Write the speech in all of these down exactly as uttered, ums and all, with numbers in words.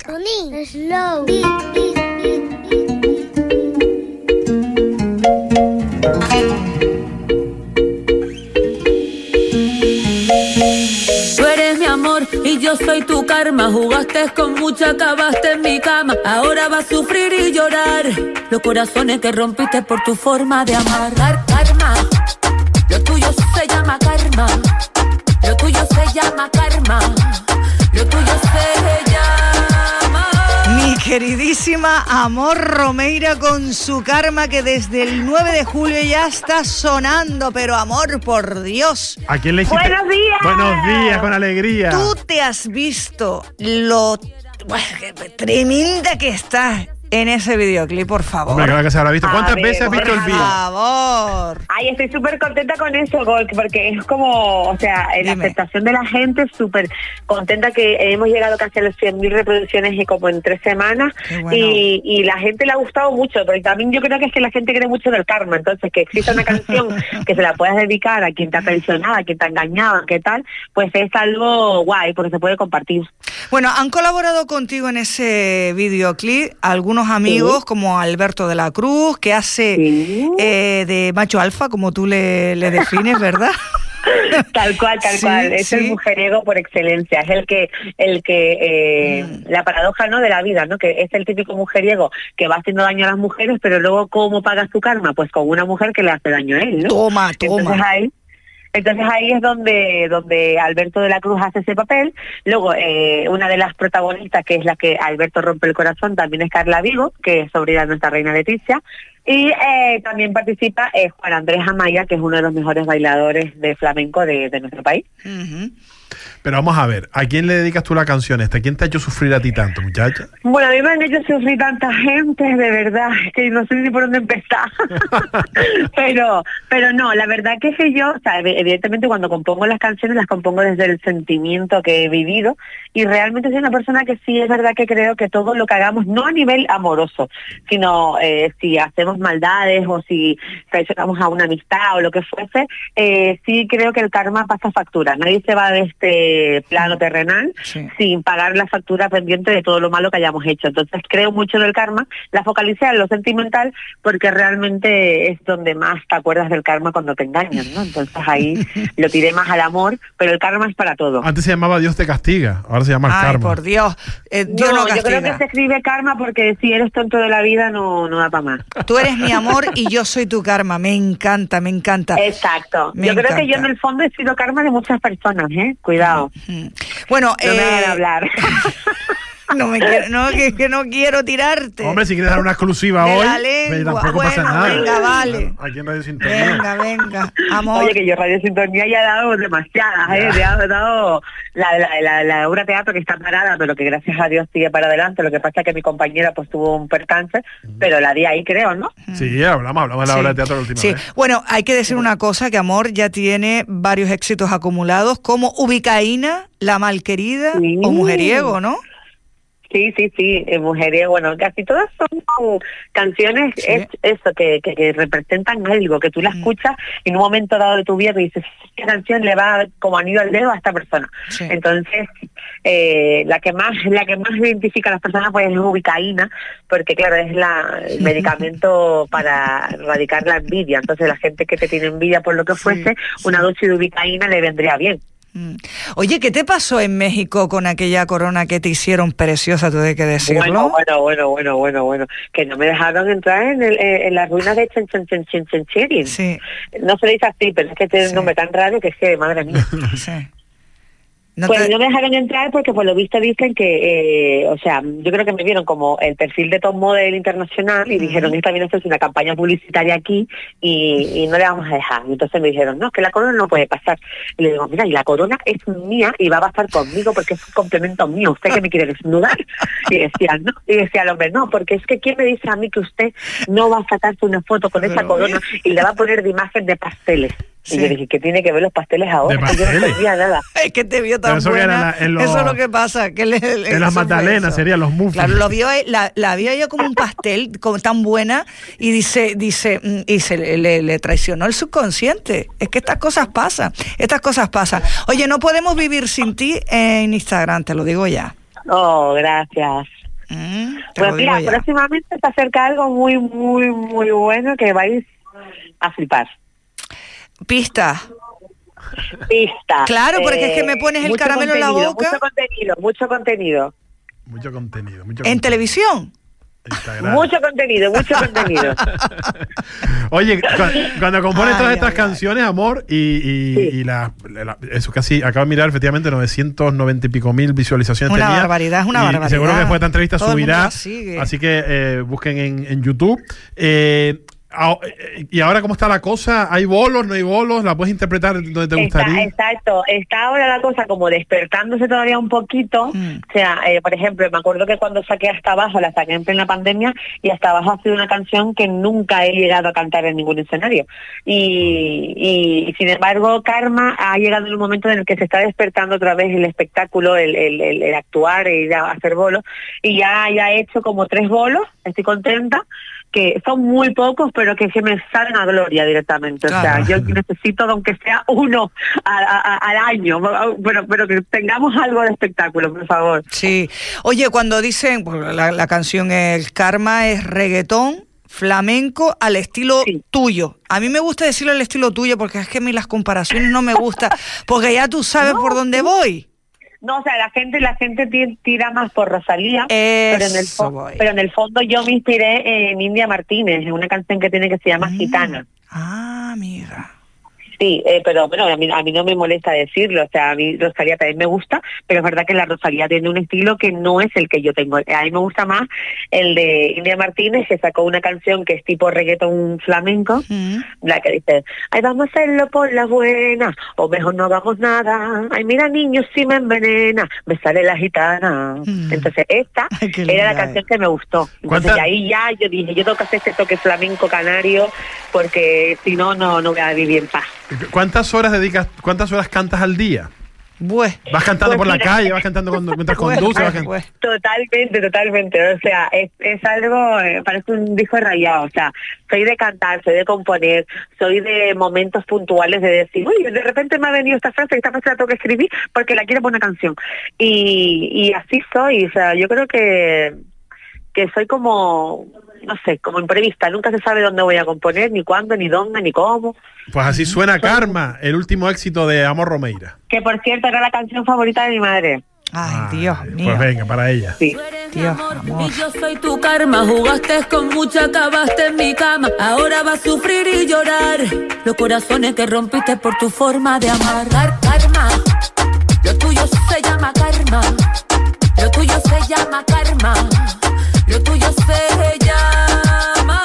Tony, slow. Tú eres mi amor y yo soy tu karma. Jugaste con mucha, acabaste en mi cama. Ahora vas a sufrir y llorar los corazones que rompiste por tu forma de amar. Car karma, lo tuyo se llama karma. Lo tuyo se llama karma. Lo tuyo se llama... Mi queridísima Amor Romeira con su karma, que desde el nueve de julio ya está sonando, pero Amor, por Dios. ¿A quién le hiciste? ¡Buenos días! Buenos días, con alegría. Tú te has visto lo bueno, tremenda que estás en ese videoclip, por favor. Hombre, claro que se habrá visto. ¿Cuántas A ver, veces has visto el Por vídeo? favor. Ay, estoy súper contenta con eso, Gol, porque es como, o sea, la Dime. aceptación de la gente, súper contenta que hemos llegado casi a los cien mil reproducciones y como en tres semanas. Qué bueno. y, y la gente le ha gustado mucho, porque también yo creo que es que la gente cree mucho en el karma, entonces que exista una canción que se la puedas dedicar a quien te ha traicionado, a quien te ha engañado, qué tal, pues es algo guay, porque se puede compartir. Bueno, han colaborado contigo en ese videoclip algunos amigos, Sí. como Alberto de la Cruz, que hace Sí. eh, de macho alfa, como tú le, le defines, ¿verdad? Tal cual, tal Sí, cual. Es sí. el mujeriego por excelencia. Es el que, el que eh, Mm. la paradoja, ¿no?, de la vida, ¿no? Que es el típico mujeriego que va haciendo daño a las mujeres, pero luego ¿cómo pagas tu karma? Pues con una mujer que le hace daño a él, ¿no? Toma, toma. Entonces ahí, entonces ahí es donde, donde Alberto de la Cruz hace ese papel. Luego, eh, una de las protagonistas, que es la que Alberto rompe el corazón, también es Carla Vigo, que es sobrina de nuestra reina Leticia. Y eh, también participa eh, Juan Andrés Amaya, que es uno de los mejores bailadores de flamenco de, de nuestro país. Ujú. Pero vamos a ver, ¿a quién le dedicas tú la canción esta? ¿Quién te ha hecho sufrir a ti tanto, muchacha? Bueno, a mí me han hecho sufrir tanta gente, de verdad, que no sé ni por dónde empezar. pero pero no, la verdad que es que yo, o sea, evidentemente cuando compongo las canciones las compongo desde el sentimiento que he vivido, y realmente soy una persona que sí es verdad que creo que todo lo que hagamos, no a nivel amoroso, sino eh, si hacemos maldades o si traicionamos a una amistad o lo que fuese, eh, sí creo que el karma pasa factura. Nadie se va de este plano terrenal Sí. sin pagar la factura pendiente de todo lo malo que hayamos hecho. Entonces creo mucho en el karma, la focalicé en lo sentimental porque realmente es donde más te acuerdas del karma cuando te engañan, ¿no? Entonces ahí lo tiré más al amor, pero el karma es para todo. Antes se llamaba Dios te castiga, ahora se llama el Ay, karma. por Dios. Eh, Dios no No, yo creo castiga. que se escribe karma porque si eres tonto de la vida no, no da para más. Tú eres mi amor y yo soy tu karma. Me encanta, me encanta. Exacto. Me yo creo que yo encanta. en el fondo he sido karma de muchas personas, ¿eh? Cuidado. Mm. Bueno, No me eh, hagan hablar. no me quiero, no, que, que no quiero tirarte. Hombre, si quieres dar una exclusiva De hoy, la lengua. tampoco pasa Bueno, nada. venga, vale. Aquí en Radio Sintonía. Venga, venga, amor. Oye, que yo Radio Sintonía ya he dado demasiadas, ¿eh? Ya he dado la, la, la, la obra de teatro que está parada, pero que gracias a Dios sigue para adelante. Lo que pasa es que mi compañera pues tuvo un percance, pero la di ahí, creo, ¿no? Sí, hablamos, hablamos de la Sí. obra de teatro la última Sí. vez. Bueno, hay que decir una cosa, que Amor ya tiene varios éxitos acumulados, como Ubicaína, La Malquerida Sí. o Mujeriego, ¿no? Sí, sí, sí, eh, mujeres, bueno, casi todas son como canciones, Sí. es eso, que, que, que representan algo, que tú la Mm. escuchas en un momento dado de tu vida y dices, esta canción le va como anillo al dedo a esta persona. Sí. Entonces, eh, la que más la que más identifica a las personas pues es Ubicaína, porque claro, es la, el medicamento para erradicar la envidia. Entonces, la gente que te tiene envidia por lo que fuese, una dosis de Ubicaína le vendría bien. Mm. Oye, ¿qué te pasó en México con aquella corona que te hicieron preciosa? Tú hay que decirlo. Bueno, bueno, bueno, bueno, bueno, bueno, que no me dejaron entrar en, el, en las ruinas de Chen Chen Chen Chen Chen Chirin. Sí, No se le dice así, pero es que tiene Sí. un nombre tan raro que es que, madre mía. sí. No Pues te- no me dejaron entrar porque por lo visto dicen que, eh, o sea, yo creo que me vieron como el perfil de top model internacional y Ujú. dijeron, esta viene a hacerse una campaña publicitaria aquí y, y no le vamos a dejar. Y entonces me dijeron, no, es que la corona no puede pasar. Y le digo, mira, y la corona es mía y va a pasar conmigo porque es un complemento mío. ¿Usted que me quiere desnudar? Y decía, no. Y decía el hombre, no, porque es que ¿quién me dice a mí que usted no va a sacarse una foto con esa Pero, corona y le va a poner de imagen de pasteles? Sí. Y yo dije, ¿qué tiene que ver los pasteles ahora? ¿De Que yo no pasteles? entendía nada. Es que te vio Pero tan eso que era buena. la- en los- Eso es lo que pasa. Que le, le- En las eso fue magdalenas eso. serían los muffins. Claro, lo vio, la, la vio ella como un pastel, como tan buena, y dice, dice, mm, y se le, le- le traicionó el subconsciente. Es que estas cosas pasan, estas cosas pasan. Oye, no podemos vivir sin ti en Instagram, te lo digo ya. Oh, gracias. Mm, te Pues lo mira, digo ya. próximamente se acerca algo muy, muy, muy bueno que vais a flipar. Pista. Pista. Claro, porque es que me pones el mucho caramelo en la contenido, boca. Mucho contenido, mucho contenido. Mucho contenido. Mucho ¿En contenido. televisión? Instagram. Mucho contenido, mucho contenido. Oye, cu- cuando compones Ay, todas ay, estas ay. canciones, amor, y, y, Sí. y la, la- eso casi, acabo de mirar, efectivamente, novecientos noventa y pico mil visualizaciones Una tenía. barbaridad, es una Y barbaridad. seguro que después de esta entrevista Todo el mundo subirá. la sigue. Así que eh, busquen en, en YouTube. Eh, ah, eh, y ahora, ¿cómo está la cosa? ¿Hay bolos, no hay bolos? ¿La puedes interpretar donde te Está, gustaría? exacto, está ahora la cosa como despertándose todavía un poquito. Mm. O sea, eh, por ejemplo, me acuerdo que cuando saqué Hasta Abajo, la saqué en plena pandemia, y Hasta Abajo ha sido una canción que nunca he llegado a cantar en ningún escenario. Y, y, y, sin embargo, Karma ha llegado en un momento en el que se está despertando otra vez el espectáculo, el, el, el, el actuar, el ir a hacer bolos, y ya, ya he hecho como tres bolos, estoy contenta, que son muy pocos, pero que se me salen a gloria directamente. Claro. O sea, yo necesito, aunque sea uno a, a, a, al año, pero, pero que tengamos algo de espectáculo, por favor. Sí. Oye, cuando dicen, pues, la, la canción El Karma es reggaetón, flamenco al estilo Sí. tuyo. A mí me gusta decirlo al estilo tuyo porque es que a mí las comparaciones no me gustan, porque ya tú sabes No, por dónde voy. No, o sea, la gente la gente ti- tira más por Rosalía, pero en, el Eso fo- voy. pero en el fondo yo me inspiré en India Martínez, en una canción que tiene que se llama Mm. Gitana. Ah, mira. Sí, eh, pero bueno, a mí, a mí no me molesta decirlo, o sea, a mí Rosalía también me gusta, pero es verdad que la Rosalía tiene un estilo que no es el que yo tengo. A mí me gusta más el de India Martínez, que sacó una canción que es tipo reggaetón flamenco, Mm. la que dice, ay, vamos a hacerlo por la buena, o mejor no hagamos nada, ay, mira niños, si me envenena, me sale la gitana. Mm. Entonces esta Ay, qué era linda la canción es. que me gustó. Entonces ¿Cuánta- de ahí ya yo dije, yo tengo que hacer este toque flamenco canario, porque si no, no, no voy a vivir en paz. ¿Cuántas horas dedicas, cuántas horas cantas al día? Pues, ¿Vas cantando Pues por la mira. calle? ¿Vas cantando cuando, mientras pues, conduces? vas pues, can- pues. Totalmente, totalmente. O sea, es, es algo, eh, parece un disco rayado. O sea, soy de cantar, soy de componer, soy de momentos puntuales de decir, uy, de repente me ha venido esta frase, esta frase la tengo que escribir porque la quiero poner una canción. Y, y así soy. O sea, yo creo que, que soy como, no sé, como imprevista. Nunca se sabe dónde voy a componer, ni cuándo, ni dónde, ni cómo. Pues así suena Karma, el último éxito de Amor Romeira. Que por cierto era la canción favorita de mi madre. Ay, Dios Ay, mío. Pues venga, para ella. Sí. Tú eres Dios, mi amor, amor. y yo soy tu karma. Jugaste con mucha, acabaste en mi cama. Ahora vas a sufrir y llorar los corazones que rompiste por tu forma de amar. Car- karma, lo tuyo se llama karma. Lo tuyo se llama karma. Lo tuyo se llama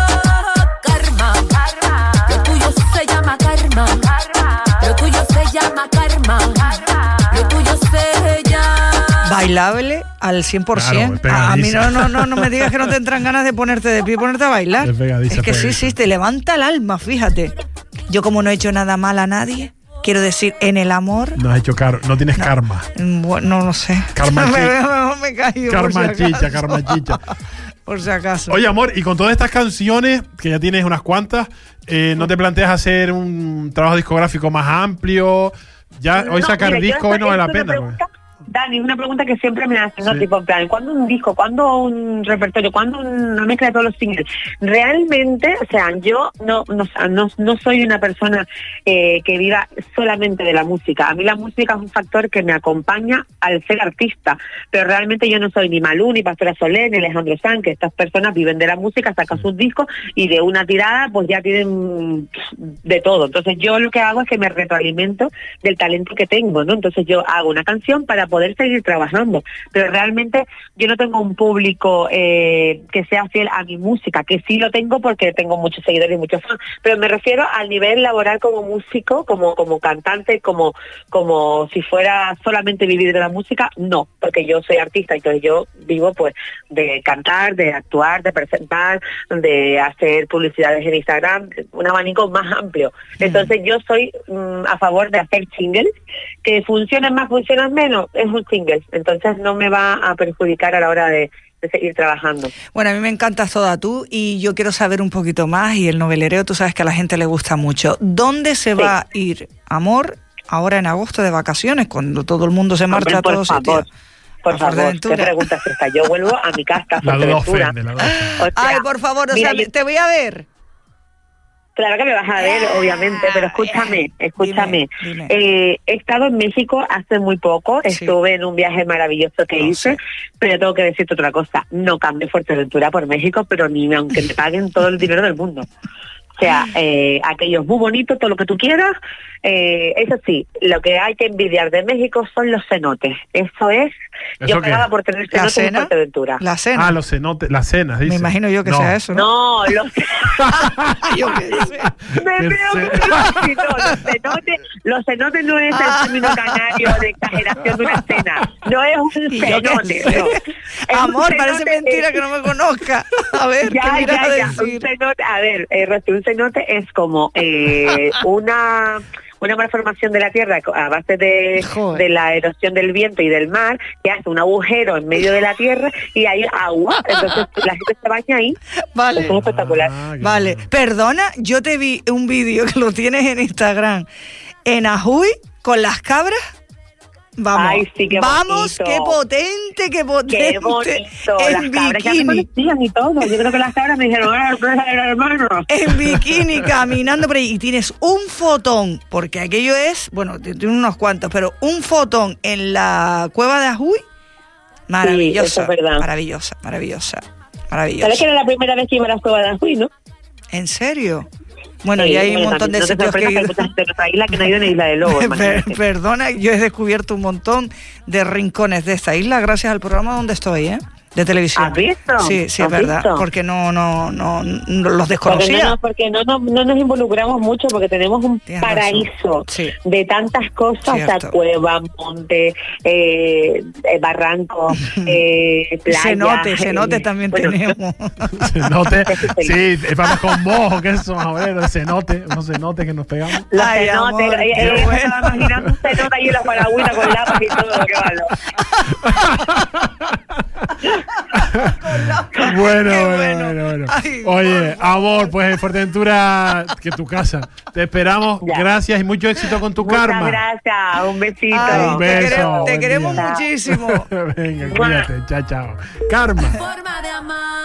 karma. Lo tuyo se llama karma. Lo tuyo se llama karma. Lo tuyo se llama. Bailable al cien por ciento. Claro, a, a mí pegadiza. no, no, no, no me digas que no te entran ganas de ponerte de pie y ponerte a bailar. Es pegadiza, Es que sí, pegadiza. sí, te levanta el alma, fíjate. Yo como no he hecho nada mal a nadie, quiero decir, en el amor, No has hecho car no tienes karma. mm, bueno, no lo sé. Karma me, chi- me, me he caído, por Karma si chicha, acaso. karma chicha. Por si acaso. Oye, amor, y con todas estas canciones, que ya tienes unas cuantas, eh, ¿no te planteas hacer un trabajo discográfico más amplio? Ya, hoy No, sacar mira, yo disco hoy no esta- vale la es una pena. pregunta, Dani, es una pregunta que siempre me hacen, ¿no? Sí. Tipo, en plan, ¿cuándo un disco? ¿Cuándo un repertorio? ¿Cuándo una mezcla de todos los singles? Realmente, o sea, yo no no, no, no soy una persona eh, que viva solamente de la música. A mí la música es un factor que me acompaña al ser artista, pero realmente yo no soy ni Malú, ni Pastora Soler, ni Alejandro Sanz, que estas personas viven de la música, sacan sus discos y de una tirada pues ya tienen de todo. Entonces yo lo que hago es que me retroalimento del talento que tengo, ¿no? Entonces yo hago una canción para poder seguir trabajando, pero realmente yo no tengo un público eh, que sea fiel a mi música, que sí lo tengo porque tengo muchos seguidores y muchos fans, pero me refiero al nivel laboral como músico, como como cantante, como como si fuera solamente vivir de la música, no, porque yo soy artista, entonces yo vivo pues de cantar, de actuar, de presentar, de hacer publicidades en Instagram, un abanico más amplio. Entonces yo soy mm, a favor de hacer singles, que funcionen más, funcionan menos, es un single, entonces no me va a perjudicar a la hora de, de seguir trabajando. Bueno, a mí me encantas toda tú y yo quiero saber un poquito más y el novelereo tú sabes que a la gente le gusta mucho. ¿Dónde se Sí. va a ir, amor, ahora en agosto de vacaciones, cuando todo el mundo se marcha Hombre, a por todos favor. sitios? Por A favor, Fuerteventura. ¿qué pregunta es esta? Yo vuelvo a mi casa, a La duda Fuerteventura. ofende, la duda ofende. O sea, Ay, por favor, o mira, sea, yo- te voy a ver. Claro que me vas a ver, Ah, obviamente, pero escúchame, escúchame. dime. Eh, he estado en México hace muy poco, Sí. estuve en un viaje maravilloso que Lo hice, sé. pero tengo que decirte otra cosa, no cambio Fuerteventura por México, pero ni aunque me paguen todo el dinero del mundo. O sea, eh, aquello es muy bonito, todo lo que tú quieras. Eh, eso sí, lo que hay que envidiar de México son los cenotes. Eso es, ¿Eso yo qué? pagaba por tener ¿La cenotes en cena? Fuerteventura. La cena. Ah, los cenotes, las cenas, dice. Me imagino yo que No. sea eso, ¿no? No, los Yo qué sé. Me Qué veo ce- que no, los cenotes, los cenotes no es el término canario de exageración de una cena, no es un Y yo qué cenote, sé. no. Es un Amor, parece cenote, mentira eh, que no me conozca. A ver, ya, ¿qué me irás ya, a ya, decir? un cenote, a ver, eh, Rosy, un cenote es como eh, una una malformación de la tierra a base de, Joder. de la erosión del viento y del mar, que hace un agujero en medio de la tierra y hay agua, entonces la gente se baña ahí. Vale. Eso es espectacular. Ah, qué Vale, bueno. perdona, yo te vi un vídeo que lo tienes en Instagram, en Ajuy, con las cabras. Vamos, Ay, sí, qué vamos, bonito. qué potente, qué potente. Qué bonito, En las cabras ya me bikini, conocían y todo. Yo creo que las cabras me dijeron, "Ah, hermano". en bikini, caminando por ahí. Y tienes un fotón, porque aquello es, bueno, tiene unos cuantos, pero un fotón en la cueva de Ajuy, maravillosa, eso es verdad. maravillosa, maravillosa, ¿Sabes maravillosa. que era la primera vez que iba a la cueva de Ajuy, no? ¿En serio? Bueno, Sí, y hay un bueno, montón de también, no sitios te que he sorprendas que hay ido. mucha gente de nuestra isla que no ha ido ni a Isla de Lobo, Per- imagínate. Perdona, yo he descubierto un montón de rincones de esta isla gracias al programa donde estoy, ¿eh? De televisión. ¿Has visto? Sí, sí, es ¿Has verdad. visto? Porque no, no, no, no los Porque, desconocía. no, no, porque no, no, no nos involucramos mucho porque tenemos un Tienes paraíso razón. Sí. de tantas cosas, o sea, Cierto. cueva, monte, eh, eh, barranco, eh, playa. Cenote, cenote eh, también bueno, tenemos. Cenote. Eso es Sí, vamos con mojo, que eso más o menos, el cenote, unos cenotes que nos pegamos. Los Ay, cenotes, amor, eh, qué eh, bueno. estaba imaginando un cenote ahí en la paragüita con lápiz y todo lo que vale. Bueno, Qué bueno, bueno. bueno, bueno. Ay, Oye, amor, pues en Fuerteventura, que tu casa. Te esperamos. Ya. Gracias y mucho éxito con tu Muchas karma. gracias, un besito. Ay, Un te beso, queremos, te buen queremos día. muchísimo. Venga, cuídate. Chao, chao. Karma. Forma de amar.